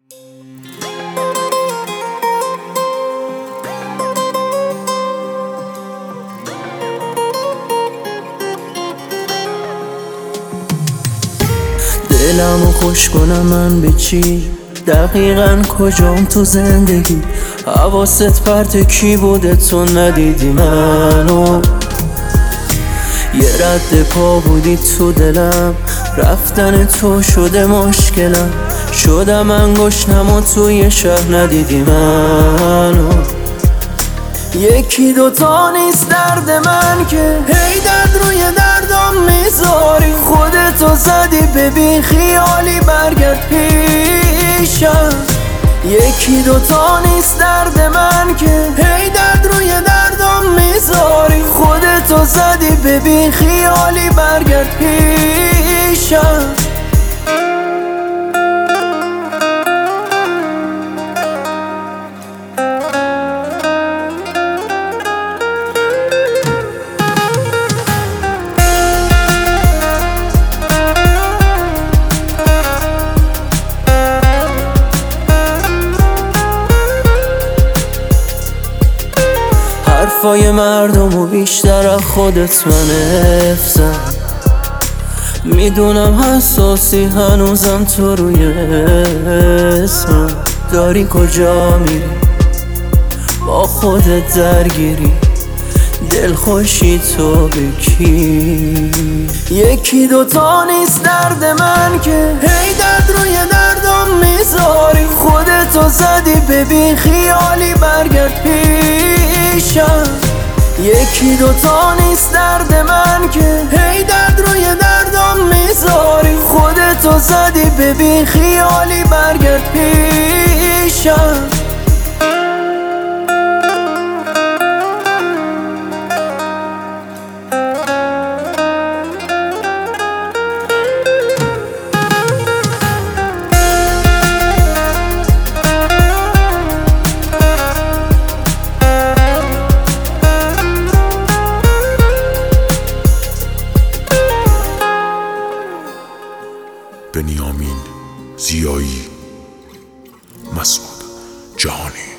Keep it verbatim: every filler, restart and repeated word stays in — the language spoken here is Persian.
دلمو خوش کنم من به چی؟ دقیقاً کجام تو زندگی؟ حواست پرت کی بوده تو ندیدی منو؟ یه رد پا بودی تو دلم، رفتن تو شده مشکلم. شدم انگشتم و توی شهر ندیدی منو. یکی دوتا نیست درد من که هی درد روی دردم میذاری. خودتو زدی ببین خیالی برگرد پیشم. یکی دوتا نیست درد من که هی درد روی دردم میذاری. خودتو زدی ببین خیالی برگرد پیشم. حرفای مردم و بیشتر از خودت من حفظم. میدونم حساسی هنوزم تو روی اسمم. داری کجا میری؟ با خودت درگیری. دل خوشی تو به کی؟ یکی دوتا نیست درد من که هی درد روی دردم میذاری. خودتو زدی ببین خیالی برگرد پیشم. یکی دوتا نیست درد من که هی درد روی دردم میذاری. خودتو زدی ببین خیالی برگرد پیشم. بنیامین زیایی، مسعود جهانی.